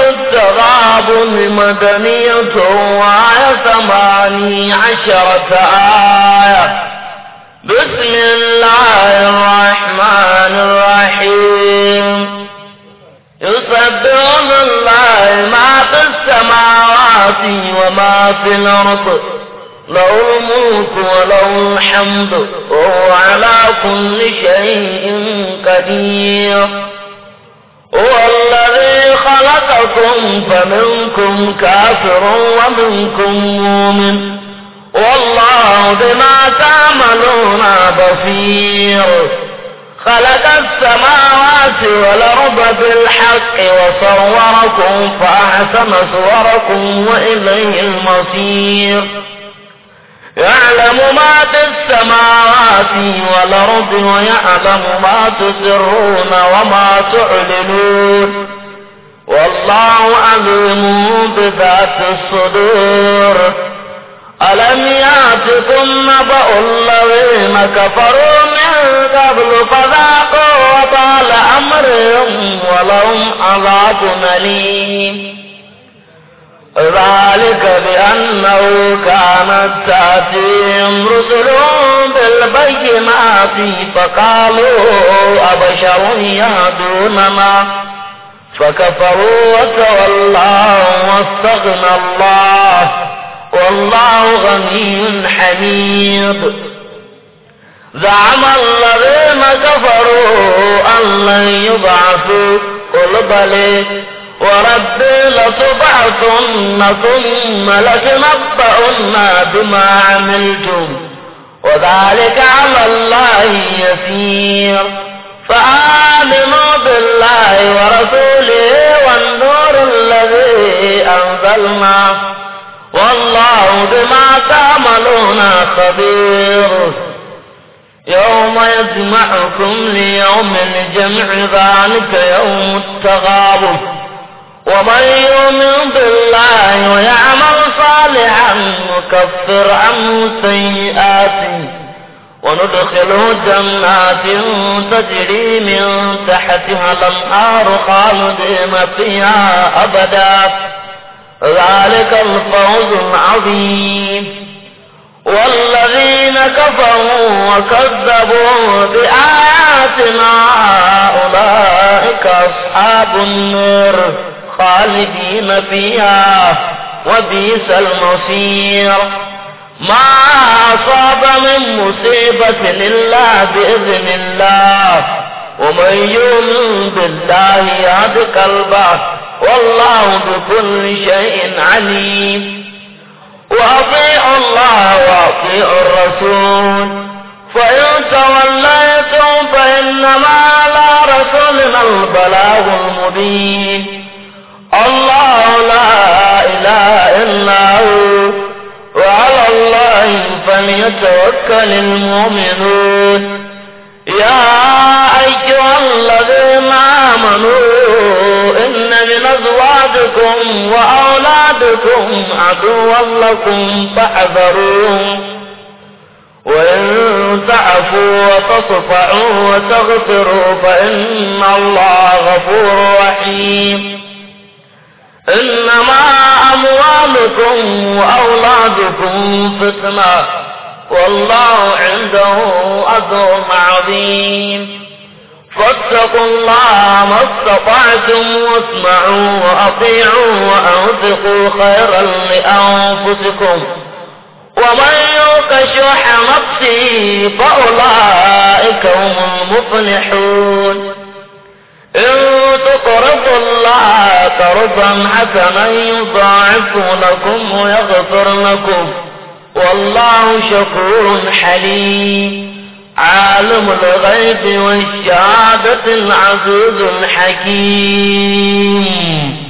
التغابن مدنية وآية 18 آية. بسم الله الرحمن الرحيم. يسبح لله ما في السماوات وما في الأرض له الملك وله الحمد وهو على كل شيء قدير. هو الذي خلقكم فمنكم كافر ومنكم مؤمن والله بما تعملون بصير. خلق السماوات والأرض بالحق وصوركم فأحسن صوركم وإليه المصير. يعلم ما في السماوات والأرض ويعلم ما تسرون وما تعلنون والله عليم بذات الصدور. ألم يأتكم نبأ الذين كفروا من قبل فذاقوا وبال أمرهم ولهم عذاب أليم. ذلك بأنه كانت تأتيهم رسلهم بالبينات فقالوا أبشر يهدوننا فكفروا وتولوا واستغنى الله والله غني حميد. زعم الذين كفروا أن لن يبعثوا قل بلى وربي لتبعثن ثم لتنبؤن بما عملتم وذلك على الله يسير. فآمنوا بالله ورسوله والنور الذي أنزلنا والله بما تعملون خبير. يوم يجمعكم ليوم الجمع ذلك يوم التغابن. ومن يؤمن بالله ويعمل صالحا نكفر عنه سيئاته وندخله جنات تجري من تحتها الأنهار خالدين فيها أبدا ذلك الفوز العظيم. والذين كفروا وكذبوا بآياتنا أولئك أصحاب النار خالدين فيها وبئس المصير. ما أصاب من مصيبة إلا بإذن الله ومن يؤمن بالله يهد قلبه والله بكل شيء عليم. وأطيعوا الله وأطيعوا الرسول فإن توليتم فإنما على رسولنا البلاغ المبين. الله لا إله إلا هو وعلى الله فليتوكل المؤمنون. يا أيها الذين آمنوا إن من أزواجكم وأولادكم عدوا لكم فاحذروهم وإن تعفوا وتصفحوا وتغفروا فإن الله غفور رحيم. إنما أموالكم وأولادكم فتنة والله عنده أجر عظيم. فاتقوا الله ما استطعتم واسمعوا وأطيعوا وأنفقوا خيرا لأنفسكم ومن يوق شح نفسه فأولئك هم المفلحون. إن تقرضوا الله قرضا حسنا يضاعف لكم ويغفر لكم والله شكور حليم. عالم الغيب والشهادة العزيز الحكيم.